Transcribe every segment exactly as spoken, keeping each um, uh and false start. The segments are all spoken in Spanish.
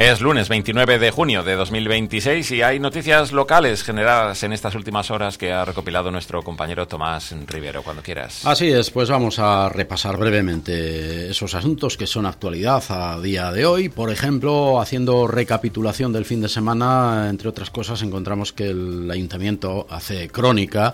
Es lunes veintinueve de junio de dos mil veintiséis y hay noticias locales generadas en estas últimas horas que ha recopilado nuestro compañero Tomás Rivero. Cuando quieras. Así es, pues vamos a repasar brevemente esos asuntos que son actualidad a día de hoy. Por ejemplo, haciendo recapitulación del fin de semana, entre otras cosas, encontramos que el Ayuntamiento hace crónica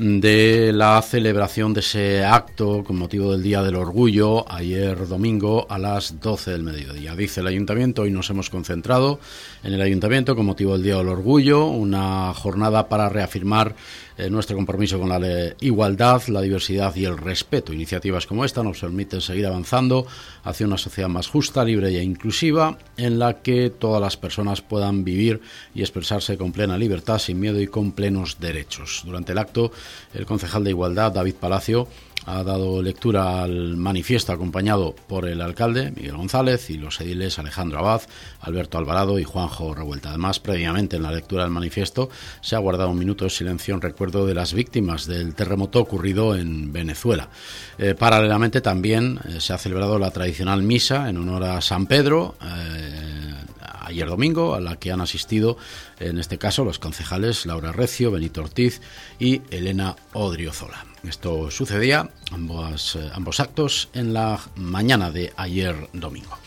de la celebración de ese acto con motivo del Día del Orgullo ayer domingo a las doce del mediodía. Dice el Ayuntamiento: hoy nos hemos concentrado en el Ayuntamiento con motivo del Día del Orgullo, una jornada para reafirmar eh, nuestro compromiso con la igualdad, la diversidad y el respeto. Iniciativas como esta nos permiten seguir avanzando hacia una sociedad más justa, libre e inclusiva, en la que todas las personas puedan vivir y expresarse con plena libertad, sin miedo y con plenos derechos. Durante el acto, el concejal de Igualdad, David Palacio, ha dado lectura al manifiesto acompañado por el alcalde, Miguel González, y los ediles Alejandro Abad, Alberto Alvarado y Juanjo Revuelta. Además, previamente en la lectura del manifiesto se ha guardado un minuto de silencio en recuerdo de las víctimas del terremoto ocurrido en Venezuela. Eh, paralelamente también eh, se ha celebrado la tradicional misa en honor a San Pedro, eh, ayer domingo, a la que han asistido, en este caso, los concejales Laura Recio, Benito Ortiz y Elena Odriozola. Esto sucedía, ambos, eh, ambos actos, en la mañana de ayer domingo.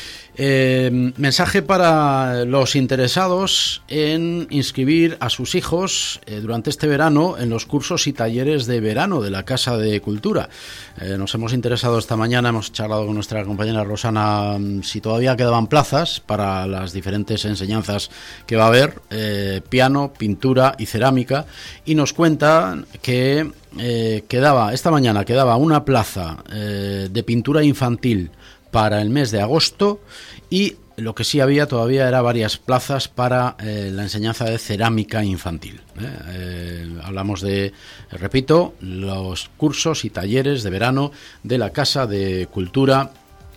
Eh, mensaje para los interesados en inscribir a sus hijos eh, durante este verano en los cursos y talleres de verano de la Casa de Cultura. Eh, nos hemos interesado esta mañana, hemos charlado con nuestra compañera Rosana si todavía quedaban plazas para las diferentes enseñanzas que va a haber, eh, piano, pintura y cerámica, y nos cuenta que eh, quedaba esta mañana quedaba una plaza eh, de pintura infantil para el mes de agosto, y lo que sí había todavía era varias plazas para eh, la enseñanza de cerámica infantil. ¿eh? Eh, hablamos de, repito, los cursos y talleres de verano de la Casa de Cultura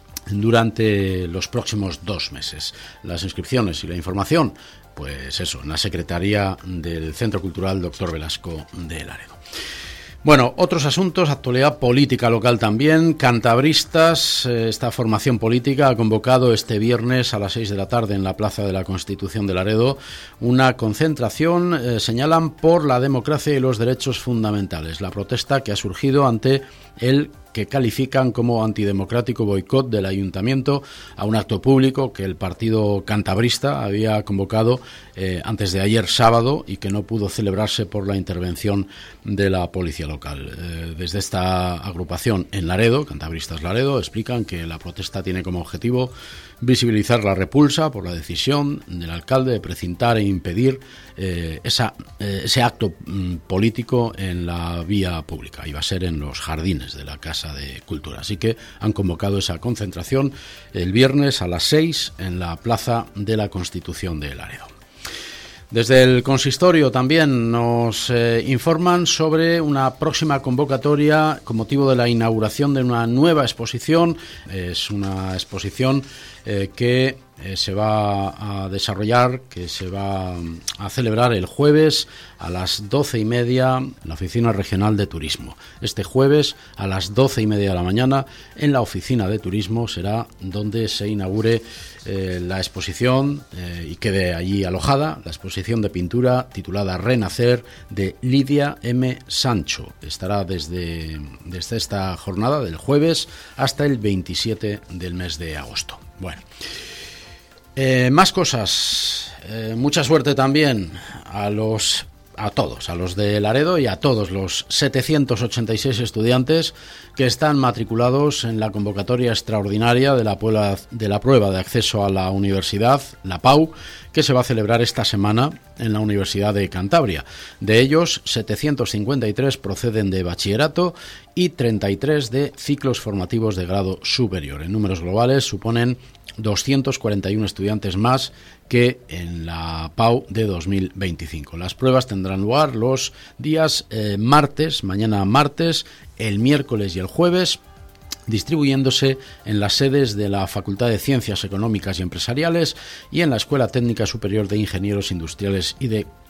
durante los próximos dos meses. Las inscripciones y la información, pues eso, en la Secretaría del Centro Cultural Doctor Velasco de Laredo. Bueno, otros asuntos, actualidad política local también. Cantabristas, eh, esta formación política ha convocado este viernes a las seis de la tarde en la Plaza de la Constitución de Laredo una concentración, eh, señalan, por la democracia y los derechos fundamentales. La protesta que ha surgido ante el que califican como antidemocrático boicot del Ayuntamiento a un acto público que el partido cantabrista había convocado eh, antes de ayer sábado y que no pudo celebrarse por la intervención de la policía local. Eh, desde esta agrupación en Laredo, Cantabristas Laredo, explican que la protesta tiene como objetivo visibilizar la repulsa por la decisión del alcalde de precintar e impedir eh, esa, eh, ese acto mm, político en la vía pública. Iba a ser en los jardines de la Casa de Cultura. Así que han convocado esa concentración el viernes a las seis en la Plaza de la Constitución de Laredo. Desde el consistorio también nos eh, informan sobre una próxima convocatoria con motivo de la inauguración de una nueva exposición. Es una exposición eh, que eh, se va a desarrollar, que se va a celebrar el jueves a las doce y media en la Oficina Regional de Turismo. Este jueves a las doce y media de la mañana en la Oficina de Turismo será donde se inaugure eh, la exposición eh, y quede allí alojada la exposición de pintura titulada Renacer de Lidia M. Sancho. Estará desde, desde esta jornada del jueves hasta el veintisiete del mes de agosto. Bueno, eh, más cosas. Eh, mucha suerte también a los a todos, a los de Laredo y a todos los setecientos ochenta y seis estudiantes que están matriculados en la convocatoria extraordinaria de la, prueba, de la prueba de acceso a la universidad, la P A U, que se va a celebrar esta semana en la Universidad de Cantabria. De ellos, setecientos cincuenta y tres proceden de bachillerato y treinta y tres de ciclos formativos de grado superior. En números globales suponen doscientos cuarenta y uno estudiantes más que en la P A U de dos mil veinticinco. Las pruebas tendrán lugar los días eh, martes, mañana martes, el miércoles y el jueves, distribuyéndose en las sedes de la Facultad de Ciencias Económicas y Empresariales y en la Escuela Técnica Superior de Ingenieros Industriales y de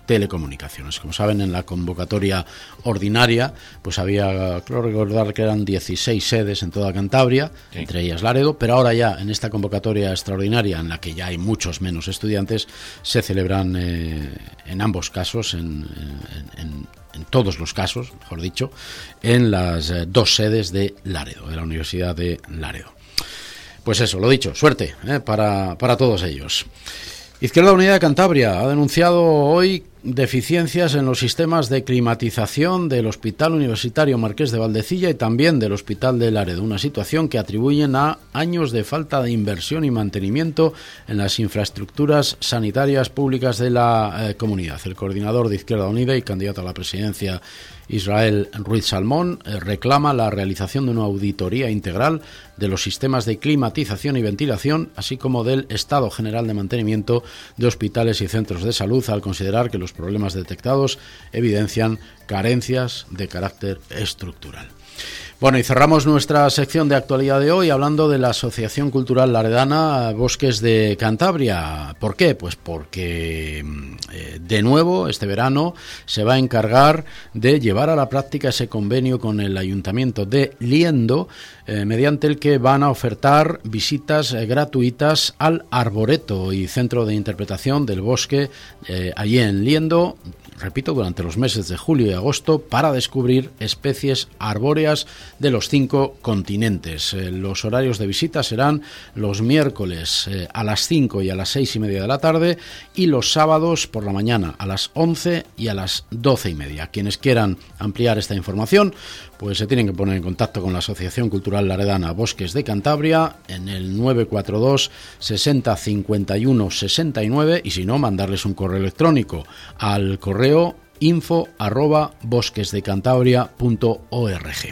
telecomunicaciones. Como saben, en la convocatoria ordinaria, pues había, creo recordar que eran dieciséis sedes en toda Cantabria, sí. entre ellas Laredo, pero ahora ya en esta convocatoria extraordinaria, en la que ya hay muchos menos estudiantes, se celebran eh, en ambos casos, en, en, en, en todos los casos, mejor dicho, en las eh, dos sedes de Laredo, de la Universidad de Laredo. Pues eso, lo dicho, suerte eh, para, para todos ellos. Izquierda Unida de Cantabria ha denunciado hoy deficiencias en los sistemas de climatización del Hospital Universitario Marqués de Valdecilla y también del Hospital de Laredo, una situación que atribuyen a años de falta de inversión y mantenimiento en las infraestructuras sanitarias públicas de la eh, comunidad. El coordinador de Izquierda Unida y candidato a la presidencia, Israel Ruiz Salmón, eh, reclama la realización de una auditoría integral de los sistemas de climatización y ventilación, así como del estado general de mantenimiento de hospitales y centros de salud, al considerar que los problemas detectados evidencian carencias de carácter estructural. Bueno, y cerramos nuestra sección de actualidad de hoy hablando de la Asociación Cultural Laredana Bosques de Cantabria. ¿Por qué? Pues porque eh, de nuevo este verano se va a encargar de llevar a la práctica ese convenio con el Ayuntamiento de Liendo, eh, mediante el que van a ofertar visitas eh, gratuitas al Arboreto y Centro de Interpretación del Bosque eh, allí en Liendo, repito, durante los meses de julio y agosto, para descubrir especies arbóreas de los cinco continentes. Eh, los horarios de visita serán los miércoles eh, a las cinco y a las seis y media de la tarde y los sábados por la mañana a las once y a las doce y media. Quienes quieran ampliar esta información, pues se tienen que poner en contacto con la Asociación Cultural Laredana Bosques de Cantabria en el nueve cuatro dos sesenta cincuenta y uno sesenta y nueve y si no, mandarles un correo electrónico al correo info arroba bosquesdecantabria punto org.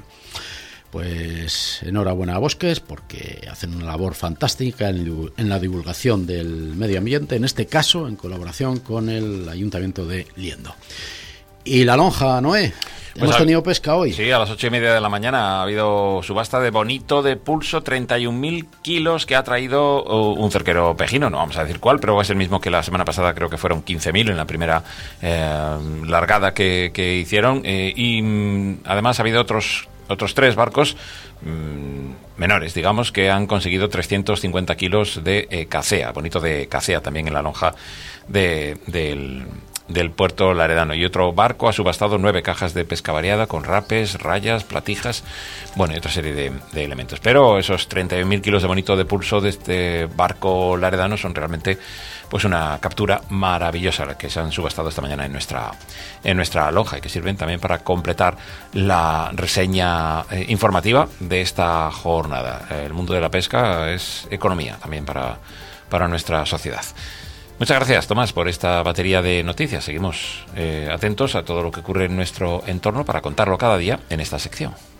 Pues enhorabuena a Bosques porque hacen una labor fantástica en, en la divulgación del medio ambiente, en este caso en colaboración con el Ayuntamiento de Liendo. Y la lonja, Noé. Pues hemos tenido pesca hoy. Sí, a las ocho y media de la mañana ha habido subasta de bonito de pulso, treinta y un mil kilos que ha traído un cerquero pejino, no vamos a decir cuál, pero es el mismo que la semana pasada, creo que fueron quince mil en la primera eh, largada que, que hicieron. Eh, y mm, además ha habido otros, otros tres barcos mmm, menores, digamos, que han conseguido trescientos cincuenta kilos de eh, cacea, bonito de cacea también en la lonja de, del... del puerto laredano. Y otro barco ha subastado nueve cajas de pesca variada con rapes, rayas, platijas, bueno, y otra serie de, de elementos. Pero esos treinta y un mil kilos de bonito de pulso de este barco laredano son realmente pues una captura maravillosa la que se han subastado esta mañana en nuestra en nuestra lonja y que sirven también para completar la reseña eh, informativa de esta jornada. El mundo de la pesca es economía también para, para nuestra sociedad. Muchas gracias, Tomás, por esta batería de noticias. Seguimos eh, atentos a todo lo que ocurre en nuestro entorno para contarlo cada día en esta sección.